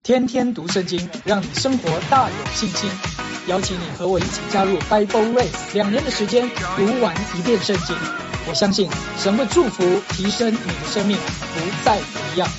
天天读圣经，让你生活大有信心。邀请你和我一起加入 Bible Race，2年的时间读完一遍圣经。我相信神会祝福提升你的生命，不再一样。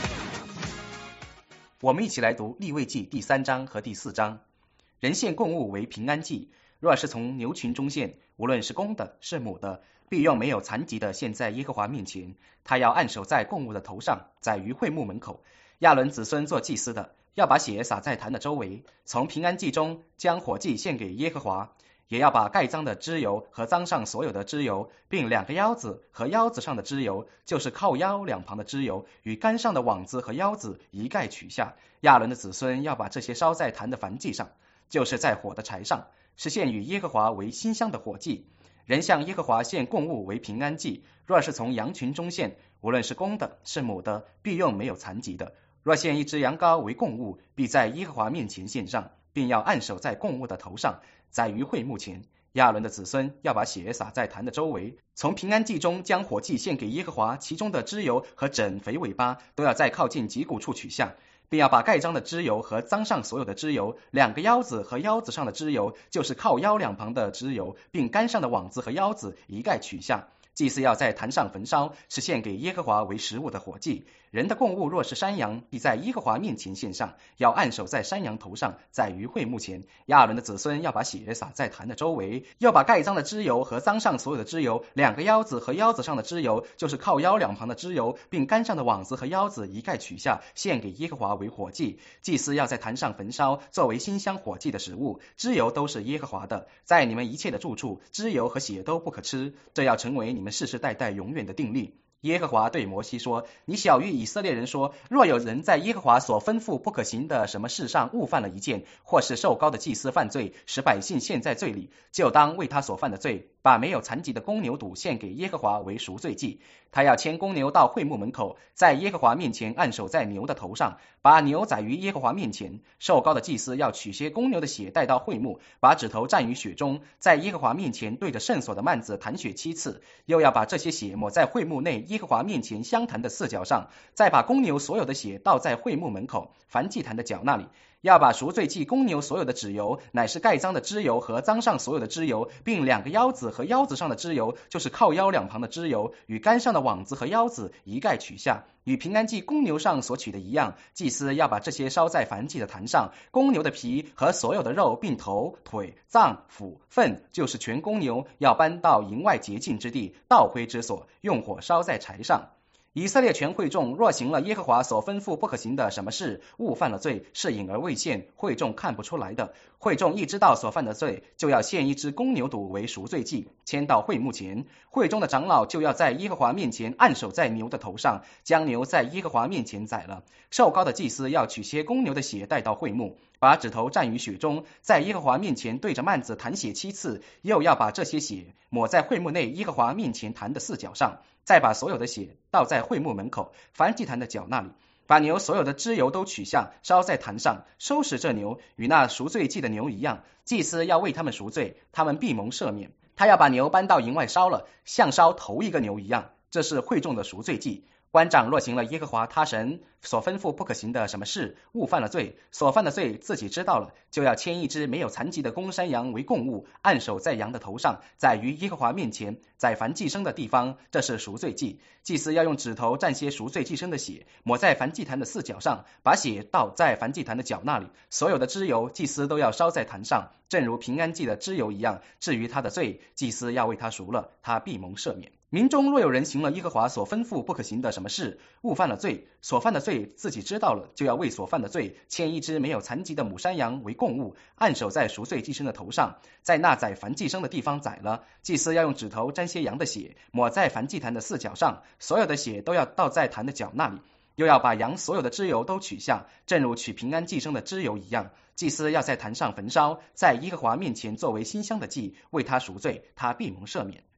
我们一起来读利未记第3章和第4章。人献供物为平安祭，若是从牛群中献，无论是公的是母的，必用没有残疾的献在耶和华面前。他要按手在供物的头上，在于会幕门口。亚伦子孙做祭司的，要把血洒在坛的周围，从平安祭中将火祭献给耶和华。也要把盖脏的脂油和脏上所有的脂油，并2个腰子和腰子上的脂油，就是靠腰两旁的脂油，与杆上的网子和腰子一概取下。亚伦的子孙要把这些烧在坛的燔祭上，就是在火的柴上，是献与耶和华为馨香的火祭。人向耶和华献供物为平安祭，若是从羊群中献，无论是公的是母的，必用没有残疾的。若献一只羊羔为供物，必在耶和华面前献上，并要按手在供物的头上，在于会幕前。亚伦的子孙要把血洒在坛的周围，从平安祭中将火祭献给耶和华，其中的脂油和整肥尾巴都要在靠近脊骨处取下，并要把盖脏的脂油和脏上所有的脂油，2个腰子和腰子上的脂油，就是靠腰两旁的脂油，并杆上的网子和腰子一概取下。祭司要在坛上焚烧，是献给耶和华为食物的火祭。人的供物若是山羊，必在耶和华面前献上，要按手在山羊头上，在于会幕前。亚伦的子孙要把血洒在坛的周围，要把盖脏的脂油和脏上所有的脂油，2个腰子和腰子上的脂油，就是靠腰两旁的脂油，并杆上的网子和腰子一概取下，献给耶和华为火祭。祭司要在坛上焚烧，作为馨香火祭的食物。脂油都是耶和华的，在你们一切的住处，脂油和血都不可吃，这要成为你们世世代代永远的定例。耶和华对摩西说，你晓谕以色列人说，若有人在耶和华所吩咐不可行的什么事上误犯了一件，或是受膏的祭司犯罪，使百姓陷在罪里，就当为他所犯的罪，把没有残疾的公牛犊献给耶和华为赎罪祭。他要牵公牛到会幕门口，在耶和华面前按手在牛的头上，把牛宰于耶和华面前。受膏的祭司要取些公牛的血带到会幕，把指头蘸于血中，在耶和华面前对着圣所的幔子弹血7次，又要把这些血抹在会幕内耶和华面前香坛的4角上，再把公牛所有的血倒在会幕门口燔祭坛的角那里。要把赎罪祭公牛所有的脂油，乃是盖脏的脂油和脏上所有的脂油，并2个腰子和腰子上的脂油，就是靠腰两旁的脂油，与杆上的网子和腰子一概取下，与平安祭公牛上所取的一样。祭司要把这些烧在燔祭的坛上，公牛的皮和所有的肉，并头、腿、脏、腑、粪，就是全公牛，要搬到营外洁净之地，倒灰之所，用火烧在柴上。以色列全会众若行了耶和华所吩咐不可行的什么事，误犯了罪，是隐而未现，会众看不出来的。会众一知道所犯的罪，就要献一只公牛犊为赎罪祭，牵到会幕前。会中的长老就要在耶和华面前按手在牛的头上，将牛在耶和华面前宰了。受膏的祭司要取些公牛的血带到会幕，把指头蘸于血中，在耶和华面前对着幔子弹血7次，又要把这些血抹在会幕内耶和华面前坛的4角上，再把所有的血倒在会幕门口燔祭坛的角那里。把牛所有的脂油都取下，烧在坛上，收拾这牛，与那赎罪祭的牛一样。祭司要为他们赎罪，他们必蒙赦免。他要把牛搬到营外烧了，像烧头一个牛一样，这是会众的赎罪祭。官长若行了耶和华他神所吩咐不可行的什么事，误犯了罪，所犯的罪自己知道了，就要牵一只没有残疾的公山羊为供物，按手在羊的头上，宰于耶和华面前，在燔祭牲的地方，这是赎罪祭。祭司要用指头蘸些赎罪祭牲的血，抹在燔祭坛的4角上，把血倒在燔祭坛的角那里。所有的脂油，祭司都要烧在坛上，正如平安祭的脂油一样。至于他的罪，祭司要为他赎了，他必蒙赦免。民中若有人行了耶和华所吩咐不可行的什么事，误犯了罪，所犯的罪自己知道了，就要为所犯的罪牵一只没有残疾的母山羊为供物，按手在赎罪祭牲的头上，在那宰燔祭牲的地方宰了。祭司要用指头沾些羊的血，抹在燔祭坛的4角上，所有的血都要倒在坛的角那里。又要把羊所有的脂油都取下，正如取平安祭牲的脂油一样。祭司要在坛上焚烧，在耶和华面前作为馨香的祭，为他赎罪，他必蒙赦免。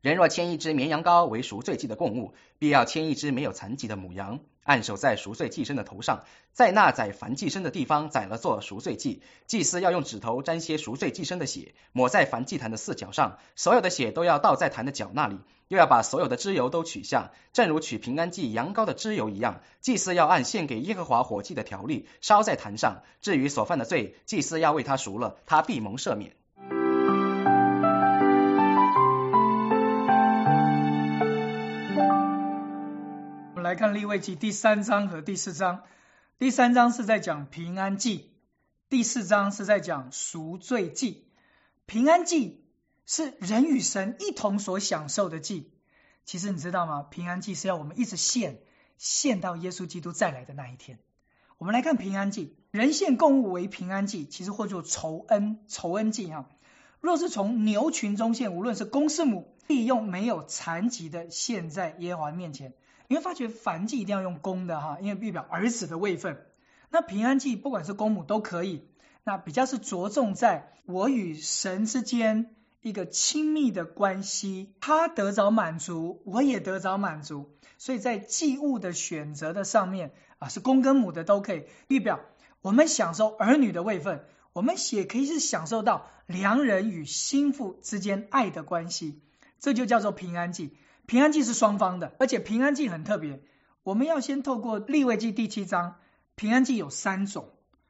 人若牵一只绵羊羔为赎罪祭的供物，必要牵一只没有残疾的母羊，按手在赎罪祭牲的头上，在那宰燔祭牲的地方宰了做赎罪祭。祭司要用指头沾些赎罪祭牲的血，抹在燔祭坛的四角上，所有的血都要倒在坛的角那里，又要把所有的脂油都取下，正如取平安祭羊羔的脂油一样。祭司要按献给耶和华火祭的条例烧在坛上。至于所犯的罪，祭司要为他赎了，他必蒙赦免。 来看利未记第3章和第4章。第3章是在讲平安祭，第4章是在讲赎罪祭。平安祭是人与神一同所享受的祭。其实你知道吗？平安祭是要我们一直献到耶稣基督再来的那一天。我们来看平安祭，人献供物为平安祭，其实或作仇恩祭啊。若是从牛群中献，无论是公是母，必用没有残疾的献在耶和华面前。你会发觉燔祭一定要用公的哈，因为预表儿子的位分。那平安祭不管是公母都可以，那比较是着重在我与神之间一个亲密的关系，他得着满足，我也得着满足。所以在祭物的选择的上面是公跟母的都可以，预表我们享受儿女的位分，我们也可以是享受到良人与心腹之间爱的关系，这就叫做平安祭。平安祭是双方的，而且平安祭很特别，我们要先透过利未记第7章，平安祭有3种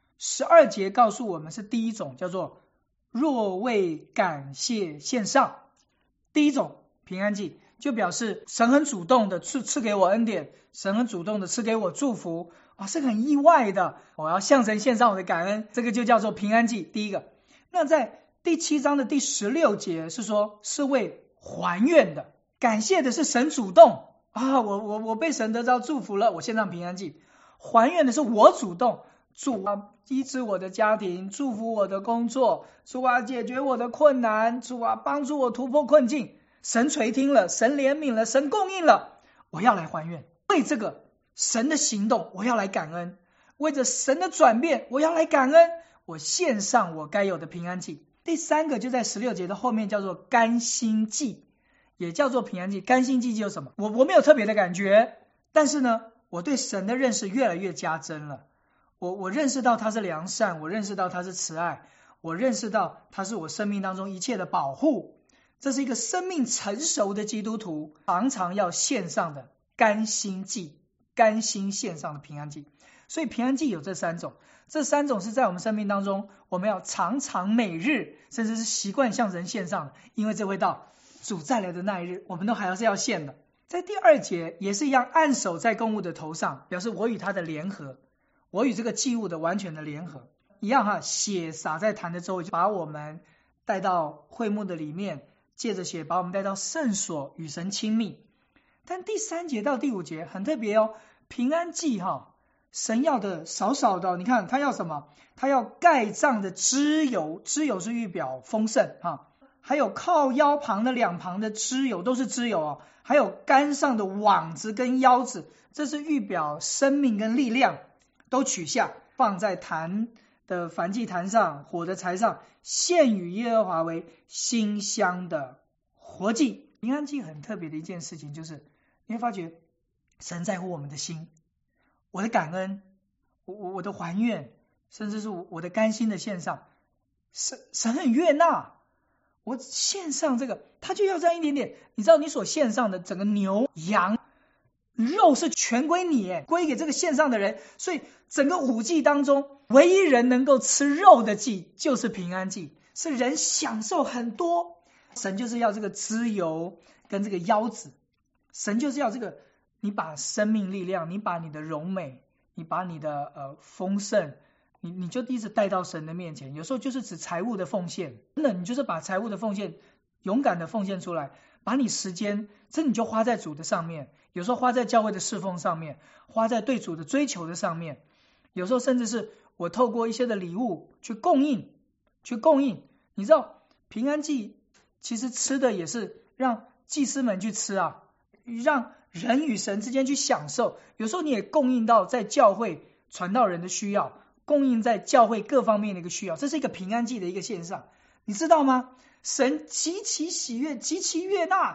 ，12节告诉我们是第一种，叫做若为感谢献上。第一种平安祭就表示神很主动的赐给我恩典，神很主动的赐给我祝福，是很意外的，我要向神献上我的感恩，这个就叫做平安祭。第一个，那在第7章的第16节是说是为还愿的，感谢的是神主动我被神得到祝福了，我献上平安祭。还愿的是我主动，主医治我的家庭，祝福我的工作，主解决我的困难，主帮助我突破困境，神垂听了，神怜悯了，神供应了，我要来还愿。为这个神的行动我要来感恩，为着神的转变我要来感恩，我献上我该有的平安祭。第3个就在16节的后面，叫做甘心祭，也叫做平安祭。甘心祭有什么？我没有特别的感觉，但是呢我对神的认识越来越加深了，我认识到他是良善，我认识到他是慈爱，我认识到他是我生命当中一切的保护。这是一个生命成熟的基督徒常常要献上的甘心祭，甘心献上的平安祭。所以平安祭有这3种，这3种是在我们生命当中我们要常常每日甚至是习惯向神献上的，因为这会到主再来的那一日，我们都还是要献的。在第2节也是一样，按手在供物的头上，表示我与他的联合，我与这个祭物的完全的联合。一样血洒在坛的周围，把我们带到会幕的里面，借着血把我们带到圣所与神亲密。但第3节到第5节很特别平安祭神要的少少的，你看他要什么？他要盖帐的脂油，脂油是预表丰盛还有靠腰旁的两旁的脂油都是脂油还有杆上的网子跟腰子，这是预表生命跟力量，都取下放在坛的燔祭坛上，火的柴上，献与耶和华为馨香的活祭。平安祭很特别的一件事情，就是你会发觉神在乎我们的心，我的感恩，我的还愿，甚至是我的甘心的献上，神很悦纳。我献上这个，他就要这样一点点。你知道你所献上的整个牛羊肉是全归你，归给这个献上的人，所以整个5祭当中唯一人能够吃肉的祭就是平安祭，是人享受很多。神就是要这个脂油跟这个腰子，神就是要这个，你把生命力量，你把你的荣美，你把你的丰盛，你就一直带到神的面前。有时候就是指财务的奉献，真的你就是把财务的奉献勇敢的奉献出来，把你时间真的你就花在主的上面，有时候花在教会的侍奉上面，花在对主的追求的上面，有时候甚至是我透过一些的礼物去供应。你知道平安祭其实吃的也是让祭司们去吃让人与神之间去享受。有时候你也供应到在教会传道人的需要，供应在教会各方面的一个需要，这是一个平安祭的一个献上。你知道吗？神极其喜悦，极其悦纳。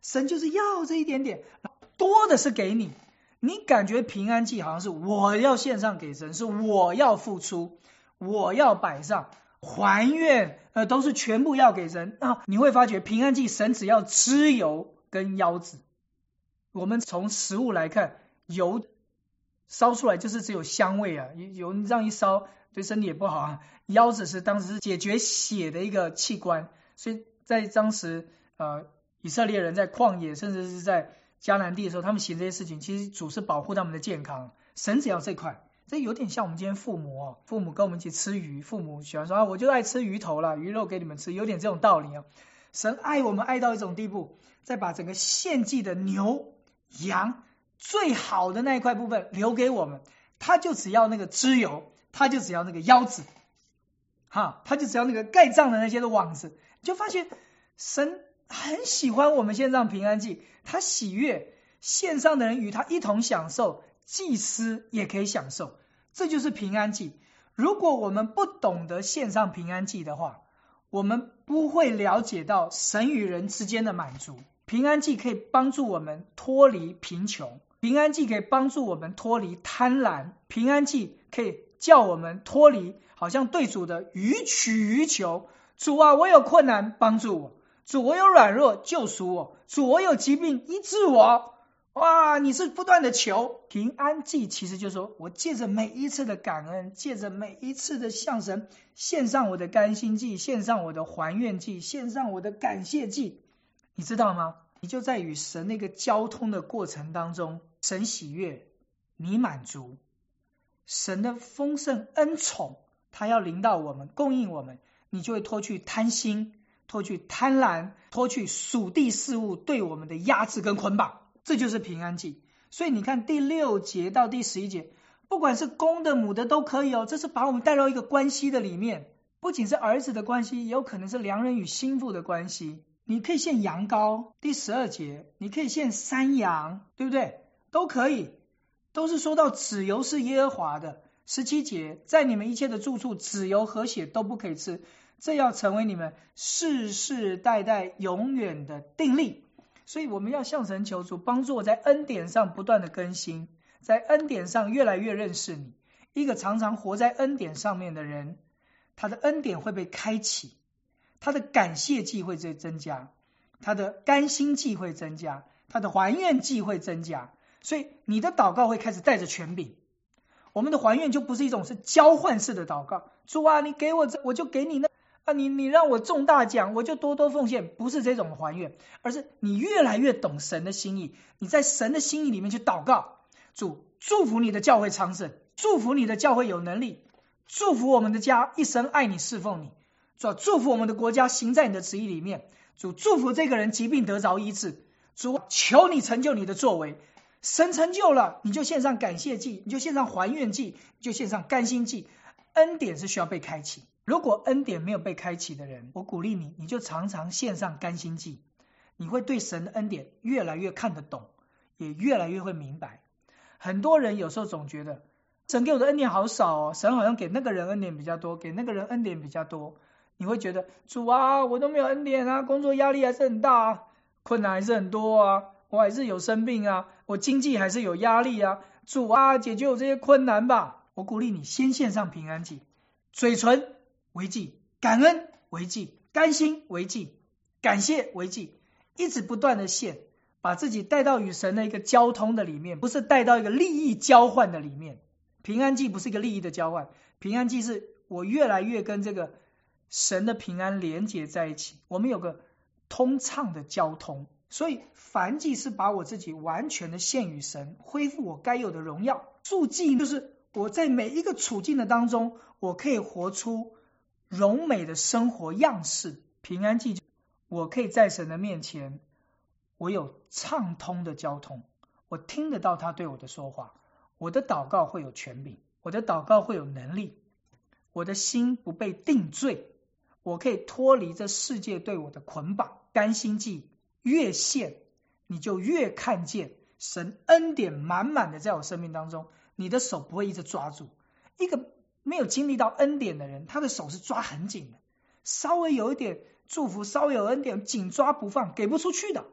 神就是要这一点点，多的是给你。你感觉平安祭好像是我要献上给神，是我要付出，我要摆上还愿，都是全部要给神啊。你会发觉平安祭神只要脂油跟腰子。我们从食物来看，油烧出来就是只有香味啊，油这样一烧对身体也不好啊。腰子是当时是解决血的一个器官，所以在当时以色列人在旷野甚至是在迦南地的时候，他们行这些事情，其实主是保护他们的健康。神只要这块，这有点像我们今天父母父母跟我们一起吃鱼，父母喜欢说我就爱吃鱼头啦，鱼肉给你们吃，有点这种道理啊。神爱我们爱到一种地步，再把整个献祭的牛羊最好的那一块部分留给我们，他就只要那个脂油，他就只要那个腰子他就只要那个盖脏的那些的网子。你就发现神很喜欢我们献上平安祭，他喜悦献上的人与他一同享受，祭司也可以享受，这就是平安祭。如果我们不懂得献上平安祭的话，我们不会了解到神与人之间的满足。平安祭可以帮助我们脱离贫穷，平安祭可以帮助我们脱离贪婪，平安祭可以叫我们脱离好像对主的予取予求。主啊，我有困难帮助我，主我有软弱救赎我，主我有疾病医治我。哇，你是不断的求。平安祭其实就是说，我借着每一次的感恩，借着每一次的向神献上我的甘心祭，献上我的还愿祭，献上我的感谢祭。你知道吗？你就在与神那个交通的过程当中，神喜悦，你满足，神的丰盛恩宠他要临到我们，供应我们，你就会脱去贪心，脱去贪婪，脱去属地事物对我们的压制跟捆绑，这就是平安祭。所以你看第6节到第11节，不管是公的母的都可以这是把我们带到一个关系的里面，不仅是儿子的关系，也有可能是良人与心腹的关系。你可以献羊羔，第12节你可以献山羊，对不对？都可以，都是说到脂油是耶和华的。17节，在你们一切的住处，脂油和血都不可以吃，这要成为你们世世代代永远的定例。所以我们要向神求主帮助我在恩典上不断的更新，在恩典上越来越认识你。一个常常活在恩典上面的人，他的恩典会被开启，他的感谢祭会增加，他的甘心祭会增加，他的还愿祭会增加。所以你的祷告会开始带着权柄。我们的还愿就不是一种是交换式的祷告，主啊你给我这我就给你那你让我中大奖我就多多奉献，不是这种还愿，而是你越来越懂神的心意，你在神的心意里面去祷告。主祝福你的教会昌盛，祝福你的教会有能力，祝福我们的家一生爱你侍奉你。主祝福我们的国家行在你的旨意里面，主祝福这个人疾病得着医治，主求你成就你的作为。神成就了，你就献上感谢祭，你就献上还愿祭，你就献上甘心祭。恩典是需要被开启，如果恩典没有被开启的人，我鼓励你，你就常常献上甘心祭，你会对神的恩典越来越看得懂，也越来越会明白。很多人有时候总觉得神给我的恩典好少神好像给那个人恩典比较多，给那个人恩典比较多。你会觉得主啊我都没有恩典工作压力还是很大困难还是很多我还是有生病我经济还是有压力主啊解决我这些困难吧。我鼓励你先献上平安祭，嘴唇为祭，感恩为祭，甘心为祭，感谢为祭，一直不断的献，把自己带到与神的一个交通的里面，不是带到一个利益交换的里面。平安祭不是一个利益的交换，平安祭是我越来越跟这个神的平安连结在一起，我们有个通畅的交通。所以燔祭是把我自己完全的献与神，恢复我该有的荣耀。赎祭就是我在每一个处境的当中，我可以活出荣美的生活样式。平安祭我可以在神的面前，我有畅通的交通，我听得到他对我的说话，我的祷告会有权柄，我的祷告会有能力，我的心不被定罪，我可以脱离这世界对我的捆绑。甘心祭越献，你就越看见神恩典满满的在我生命当中，你的手不会一直抓住。一个没有经历到恩典的人，他的手是抓很紧的，稍微有一点祝福，稍微有恩典紧抓不放，给不出去的。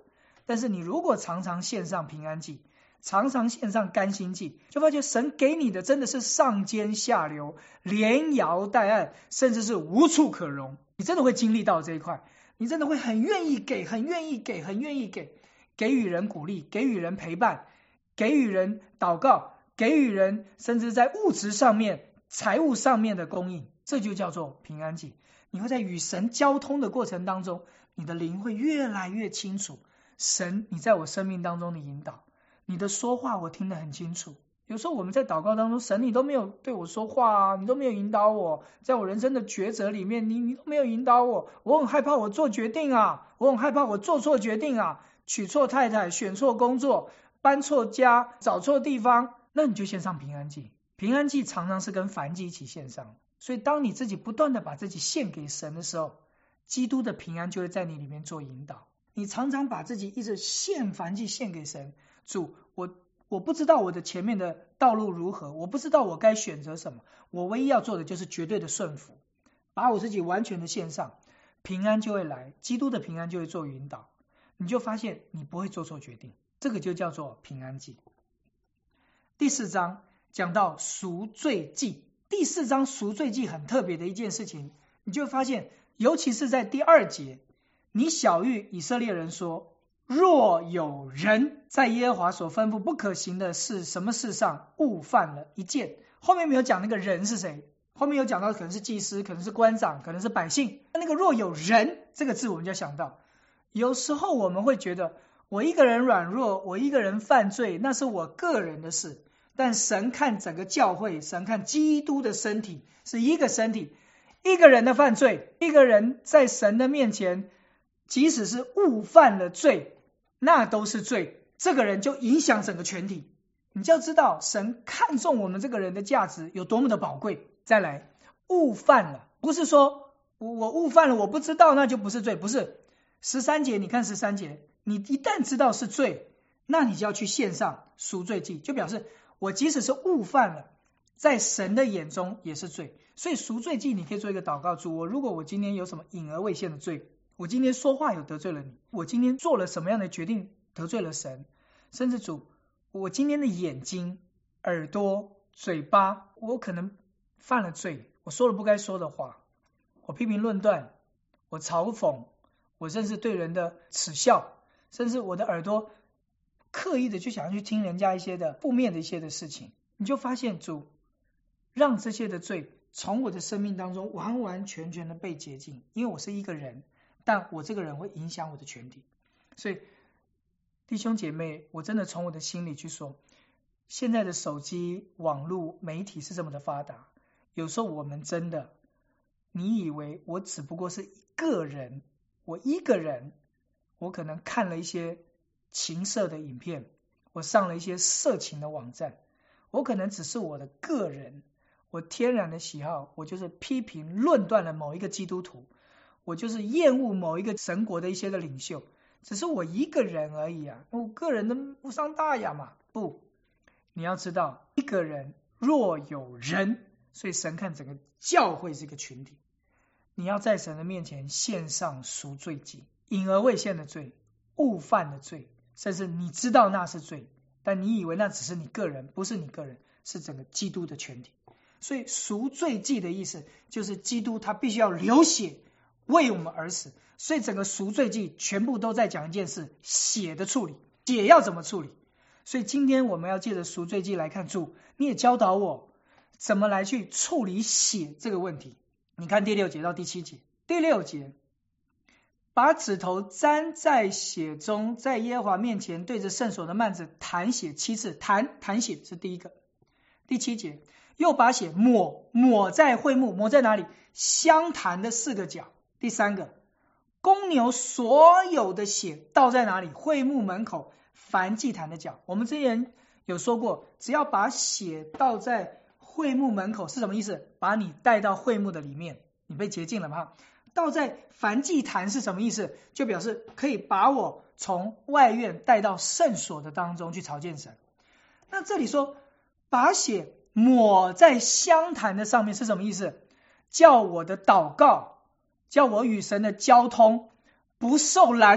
但是你如果常常献上平安祭，常常献上甘心祭，就发觉神给你的真的是上尖下流，连摇带按，甚至是无处可容。你真的会经历到这一块，你真的会很愿意给，很愿意给，很愿意给予人鼓励，给予人陪伴，给予人祷告，给予人甚至在物质上面、财务上面的供应，这就叫做平安祭。你会在与神交通的过程当中，你的灵会越来越清楚，神你在我生命当中的引导，你的说话我听得很清楚。有时候我们在祷告当中，神你都没有对我说话啊，你都没有引导我，在我人生的抉择里面，你都没有引导我，我很害怕我做决定啊，我很害怕我做错决定啊，娶错太太，选错工作，搬错家，找错地方，那你就献上平安祭。平安祭常常是跟燔祭一起献上，所以当你自己不断的把自己献给神的时候，基督的平安就会在你里面做引导。你常常把自己一直献燔祭献给神，主，我不知道我的前面的道路如何，我不知道我该选择什么，我唯一要做的就是绝对的顺服，把我自己完全的献上，平安就会来，基督的平安就会做引导，你就发现你不会做错决定，这个就叫做平安祭。第4章讲到赎罪祭，第4章赎罪祭很特别的一件事情，你就会发现，尤其是在第2节，你晓谕以色列人说，若有人在耶和华所吩咐不可行的事什么事上误犯了一件，后面没有讲那个人是谁，后面有讲到可能是祭司，可能是官长，可能是百姓，那个若有人这个字我们就要想到，有时候我们会觉得我一个人软弱，我一个人犯罪，那是我个人的事，但神看整个教会，神看基督的身体是一个身体，一个人的犯罪，一个人在神的面前即使是误犯了罪，那都是罪，这个人就影响整个全体。你就要知道神看重我们这个人的价值有多么的宝贵。再来，误犯了，不是说我误犯了我不知道那就不是罪，不是。13节，你看13节，你一旦知道是罪，那你就要去献上赎罪祭，就表示我即使是误犯了，在神的眼中也是罪。所以赎罪祭你可以做一个祷告，主，如果我今天有什么隐而未现的罪，我今天说话有得罪了你，我今天做了什么样的决定得罪了神，甚至主，我今天的眼睛、耳朵、嘴巴，我可能犯了罪，我说了不该说的话，我批评论断，我嘲讽，我甚至对人的耻笑，甚至我的耳朵刻意的去想要去听人家一些的负面的一些的事情，你就发现主让这些的罪从我的生命当中完完全全的被洁净，因为我是一个人，但我这个人会影响我的全体。所以弟兄姐妹，我真的从我的心里去说，现在的手机、网络、媒体是这么的发达，有时候我们真的，你以为我只不过是一个人，我一个人，我可能看了一些情色的影片，我上了一些色情的网站，我可能只是我的个人，我天然的喜好，我就是批评论断了某一个基督徒，我就是厌恶某一个神国的一些的领袖，只是我一个人而已啊，我个人的无伤大雅嘛。不，你要知道，一个人若有人，所以神看整个教会是一个群体，你要在神的面前献上赎罪祭，隐而未现的罪，误犯的罪，甚至你知道那是罪，但你以为那只是你个人，不是你个人，是整个基督的全体。所以赎罪祭的意思就是基督他必须要流血为我们而死，所以整个赎罪祭全部都在讲一件事，血的处理，血要怎么处理。所以今天我们要借着赎罪祭来看，主你也教导我怎么来去处理血这个问题。你看第6节到第7节，第6节，把指头沾在血中，在耶和华面前对着圣所的幔子弹血7次，弹血是第一个。第7节，又把血抹在会幕，抹在哪里？香坛的4个角。第3个，公牛所有的血倒在哪里？会幕门口燔祭坛的角。我们之前有说过，只要把血倒在会幕门口是什么意思？把你带到会幕的里面，你被洁净了吗？倒在燔祭坛是什么意思？就表示可以把我从外院带到圣所的当中去朝见神。那这里说把血抹在香坛的上面是什么意思？叫我的祷告，叫我与神的交通不受拦阻，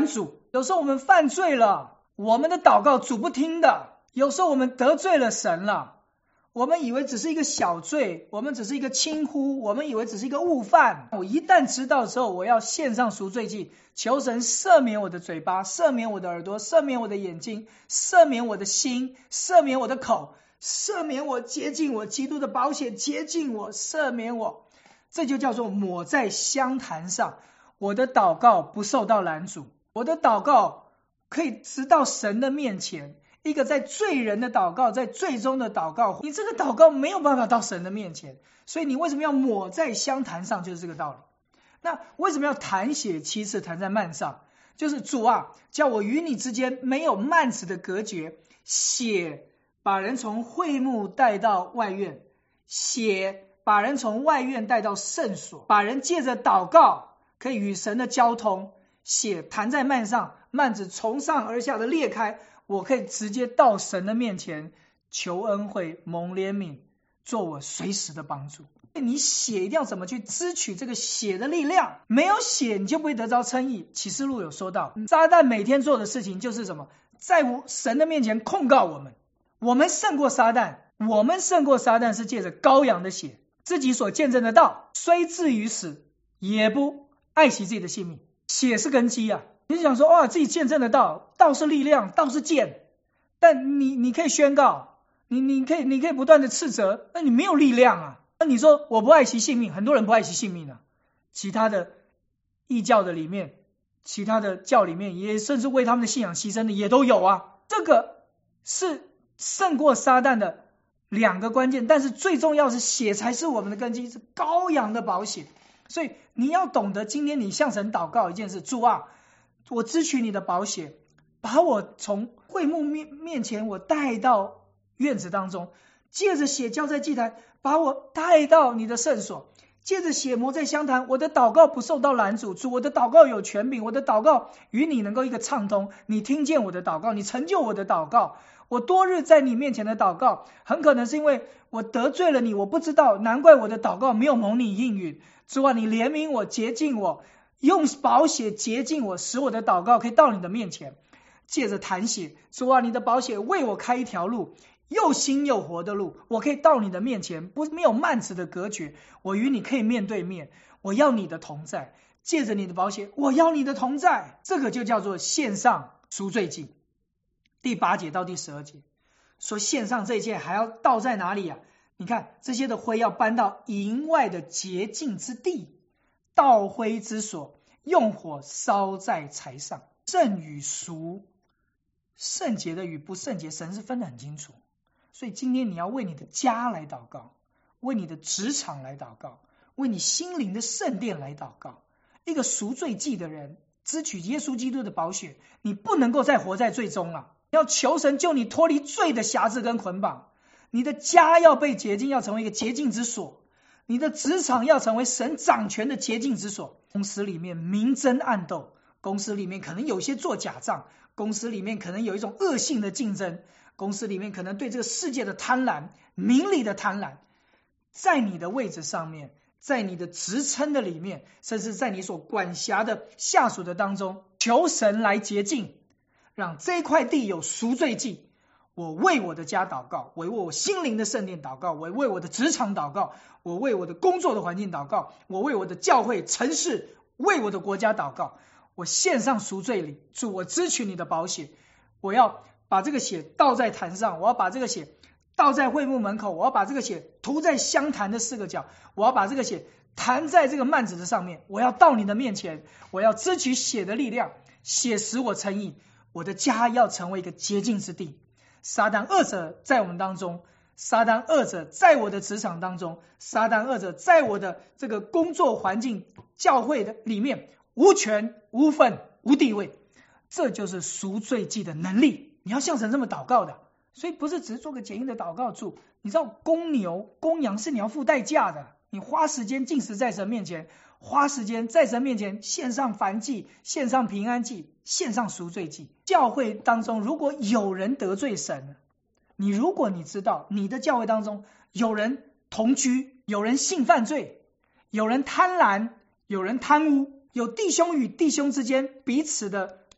有时候我们犯罪了，我们的祷告主不听的。有时候我们得罪了神了，我们以为只是一个小罪，我们只是一个轻忽，我们以为只是一个误犯。我一旦知道之后，我要献上赎罪祭，求神赦免我的嘴巴，赦免我的耳朵，赦免我的眼睛，赦免我的心，赦免我的口，赦免我，洁净我，基督的宝血洁净我，赦免我。这就叫做抹在香坛上，我的祷告不受到拦阻，我的祷告可以直到神的面前。一个在罪人的祷告，在罪中的祷告，你这个祷告没有办法到神的面前，所以你为什么要抹在香坛上，就是这个道理。那为什么要弹血7次弹在幔上？就是主啊，叫我与你之间没有幔子的隔绝，血把人从会幕带到外院，血把人从外院带到圣所，把人借着祷告可以与神的交通，血弹在幔上，幔子从上而下的裂开，我可以直接到神的面前求恩惠，蒙怜悯，做我随时的帮助。你血一定要怎么去支取这个血的力量？没有血你就不会得着称义。启示录有说到，撒旦每天做的事情就是什么？在神的面前控告我们。我们胜过撒旦，我们胜过撒旦是借着羔羊的血，自己所见证的道，虽至于死也不爱惜自己的性命。血是根基啊。你想说哇，自己见证的道，道是力量，道是剑，但你可以宣告，你可以不断的斥责，那你没有力量啊。那你说我不爱惜性命，很多人不爱惜性命啊。其他的异教的里面，其他的教里面也甚至为他们的信仰牺牲的也都有啊。这个是胜过撒旦的两个关键，但是最重要是血才是我们的根基，是羔羊的宝血。所以你要懂得，今天你向神祷告一件事，主啊，我支取你的宝血，把我从会幕面前我带到院子当中，借着血浇在祭坛，把我带到你的圣所，借着血抹在香坛，我的祷告不受到拦阻。主，我的祷告有权柄，我的祷告与你能够一个畅通，你听见我的祷告，你成就我的祷告。我多日在你面前的祷告，很可能是因为我得罪了你，我不知道，难怪我的祷告没有蒙你应允。主啊，你怜悯我，洁净我，用宝血洁净我，使我的祷告可以到你的面前。借着弹血，主啊，你的宝血为我开一条路，又新又活的路，我可以到你的面前，没有幔子的隔绝，我与你可以面对面。我要你的同在，借着你的宝血，我要你的同在。这个就叫做献上赎罪祭。第8节到第12节说，献上这一切还要倒在哪里啊？你看这些的灰要搬到营外的洁净之地，倒灰之所，用火烧在柴上。圣与俗，圣洁的与不圣洁，神是分得很清楚。所以今天你要为你的家来祷告，为你的职场来祷告，为你心灵的圣殿来祷告。一个赎罪祭的人，支取耶稣基督的宝血，你不能够再活在罪中了，要求神救你脱离罪的辖制跟捆绑。你的家要被洁净，要成为一个洁净之所，你的职场要成为神掌权的洁净之所。公司里面明争暗斗，公司里面可能有些做假账，公司里面可能有一种恶性的竞争，公司里面可能对这个世界的贪婪，名利的贪婪。在你的位置上面，在你的职称的里面，甚至在你所管辖的下属的当中，求神来洁净，让这块地有赎罪祭。我为我的家祷告，我为我心灵的圣殿祷告，我为我的职场祷告，我为我的工作的环境祷告，我为我的教会城市，为我的国家祷告。我献上赎罪礼，主，我支取你的宝血，我要把这个血倒在坛上，我要把这个血倒在会幕门口，我要把这个血涂在香坛的4个角，我要把这个血弹在这个幔子的上面，我要到你的面前，我要支取血的力量，血使我称义，我的家要成为一个洁净之地。撒旦恶者在我们当中，撒旦恶者在我的职场当中，撒旦恶者在我的这个工作环境教会的里面无权无份无地位。这就是赎罪祭的能力，你要向神这么祷告的。所以不是只是做个简易的祷告主，你知道公牛公羊是你要付代价的，你花时间禁食在神面前，花时间在神面前献上燔祭，献上平安祭，献上赎罪祭。教会当中如果有人得罪神，如果你知道你的教会当中有人同居，有人性犯罪，有人贪婪，有人贪污，有弟兄与弟兄之间彼此的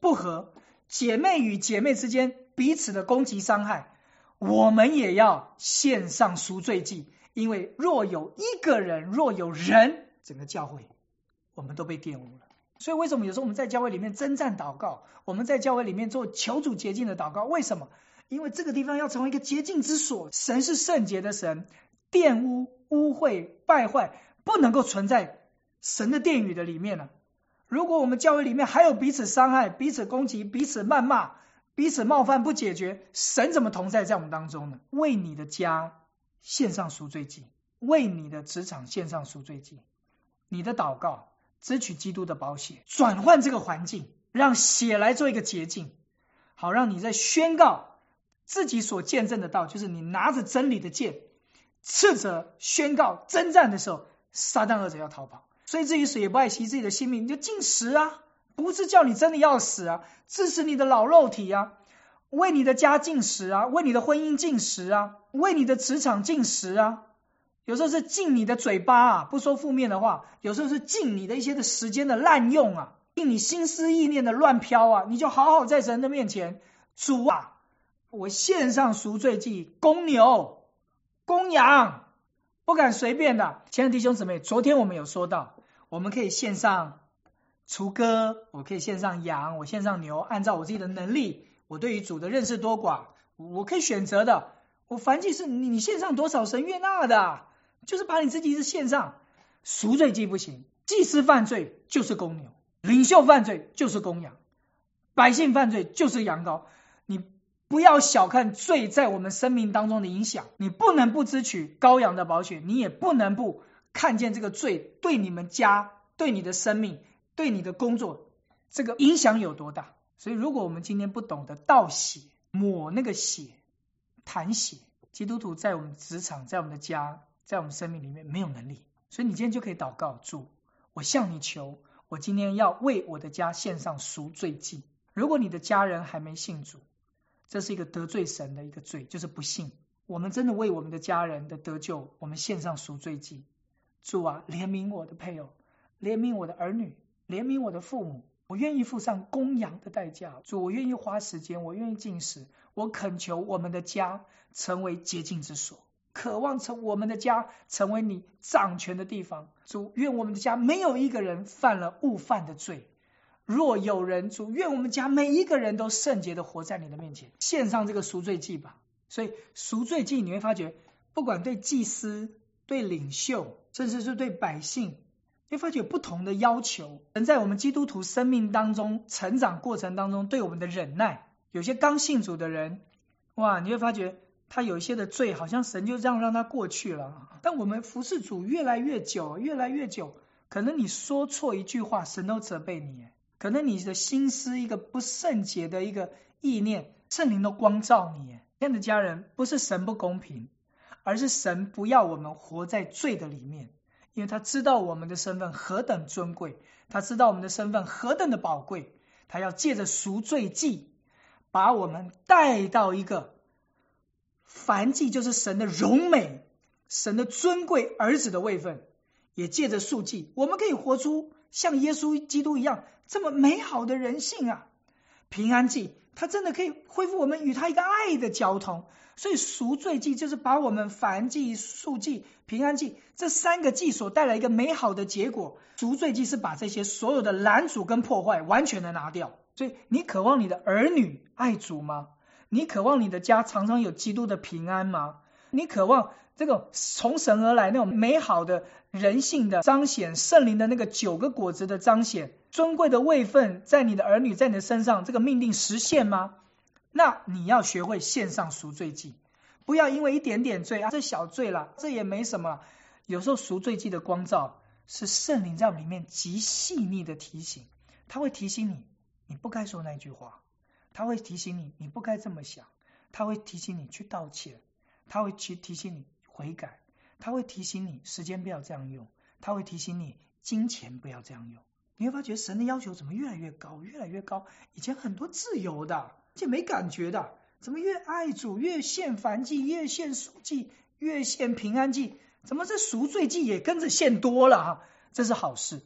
不和，姐妹与姐妹之间彼此的攻击伤害，我们也要献上赎罪祭。因为若有一个人，若有人，整个教会我们都被玷污了。所以为什么有时候我们在教会里面征战祷告，我们在教会里面做求主洁净的祷告？为什么？因为这个地方要成为一个洁净之所，神是圣洁的神，玷污、污秽、败坏不能够存在神的殿宇的里面了。如果我们教会里面还有彼此伤害、彼此攻击、彼此谩骂、彼此冒犯不解决，神怎么同在在我们当中呢？为你的家献上赎罪祭，为你的职场献上赎罪祭，你的祷告支取基督的宝血，转换这个环境，让血来做一个洁净，好让你在宣告自己所见证的道，就是你拿着真理的剑斥责宣告征战的时候，撒旦恶者要逃跑。所以至于谁也不爱惜自己的性命，你就禁食啊，不是叫你真的要死啊，支持你的老肉体啊，为你的家禁食啊，为你的婚姻禁食啊，为你的职场禁食啊。有时候是禁你的嘴巴啊，不说负面的话，有时候是禁你的一些的时间的滥用啊，禁你心思意念的乱飘啊，你就好好在神的面前，主啊，我献上赎罪祭，公牛、公羊，不敢随便的。亲爱的弟兄姊妹，昨天我们有说到，我们可以献上雏鸽，我可以献上羊，我献上牛，按照我自己的能力，我对于主的认识多寡，我可以选择的。我凡祭是你献上多少神悦纳的，就是把你自己一直献上。赎罪祭不行，祭司犯罪就是公牛，领袖犯罪就是公羊，百姓犯罪就是羊羔。你不要小看罪在我们生命当中的影响，你不能不支取羔羊的宝血，你也不能不看见这个罪对你们家、对你的生命、对你的工作这个影响有多大。所以如果我们今天不懂得倒血、抹那个血、弹血，基督徒在我们职场、在我们的家、在我们生命里面没有能力。所以你今天就可以祷告，主，我向你求，我今天要为我的家献上赎罪祭。如果你的家人还没信主，这是一个得罪神的一个罪，就是不信。我们真的为我们的家人的得救，我们献上赎罪祭。主啊，怜悯我的配偶，怜悯我的儿女，怜悯我的父母，我愿意付上公羊的代价。主，我愿意花时间，我愿意禁食，我恳求我们的家成为洁净之所，渴望我们的家成为你掌权的地方。主，愿我们的家没有一个人犯了误犯的罪，若有人，主，愿我们家每一个人都圣洁的活在你的面前，献上这个赎罪祭吧。所以赎罪祭你会发觉，不管对祭司、对领袖，甚至是对百姓，你会发觉有不同的要求。神在我们基督徒生命当中成长过程当中对我们的忍耐，有些刚信主的人，哇，你会发觉他有一些的罪好像神就这样让他过去了。但我们服侍主越来越久，可能你说错一句话，神都责备你，可能你的心思一个不圣洁的一个意念，圣灵都光照你。亲爱的家人，不是神不公平，而是神不要我们活在罪的里面，因为他知道我们的身份何等尊贵，他知道我们的身份何等的宝贵，他要借着赎罪祭把我们带到一个燔祭，就是神的荣美、神的尊贵儿子的位分，也借着赎祭我们可以活出像耶稣基督一样这么美好的人性啊。平安祭它真的可以恢复我们与他一个爱的交通。所以赎罪祭就是把我们燔祭、赎祭、平安祭这三个祭所带来一个美好的结果。赎罪祭是把这些所有的拦阻跟破坏完全的拿掉。所以你渴望你的儿女爱主吗？你渴望你的家常常有基督的平安吗？你渴望这个从神而来那种美好的人性的彰显，圣灵的那个9个果子的彰显，尊贵的位分在你的儿女在你的身上，这个命令实现吗？那你要学会献上赎罪祭，不要因为一点点罪这小罪啦，这也没什么。有时候赎罪祭的光照是圣灵在我们里面极细腻的提醒，他会提醒你，你不该说那句话，他会提醒你，你不该这么想，他会提醒你去道歉，他会去提醒你悔改，他会提醒你时间不要这样用，他会提醒你金钱不要这样用。你会发觉神的要求怎么越来越高，越来越高。以前很多自由的，而且没感觉的，怎么越爱主越献燔祭，越献赎祭，越献平安祭，怎么这赎罪祭也跟着献多了这是好事。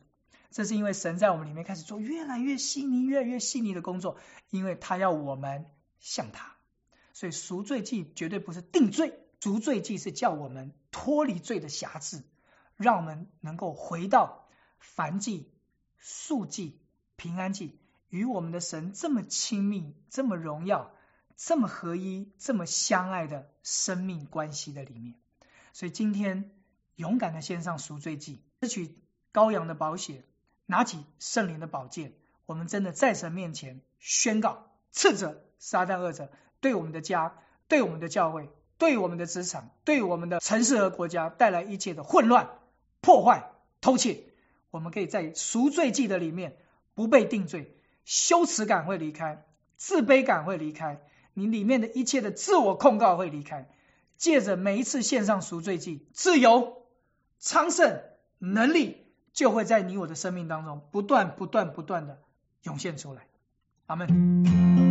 这是因为神在我们里面开始做越来越细腻、越来越细腻的工作，因为他要我们像他。所以赎罪祭绝对不是定罪，赎罪祭是叫我们脱离罪的辖制，让我们能够回到燔祭、素祭、平安祭，与我们的神这么亲密、这么荣耀、这么合一、这么相爱的生命关系的里面。所以今天勇敢的献上赎罪祭，支取羔羊的宝血，拿起圣灵的宝剑，我们真的在神面前宣告，斥责撒旦恶者对我们的家、对我们的教会、对我们的职场、对我们的城市和国家带来一切的混乱、破坏、偷窃。我们可以在赎罪祭的里面不被定罪，羞耻感会离开，自卑感会离开，你里面的一切的自我控告会离开。借着每一次献上赎罪祭，自由、昌盛、能力就会在你我的生命当中不断的涌现出来。阿们。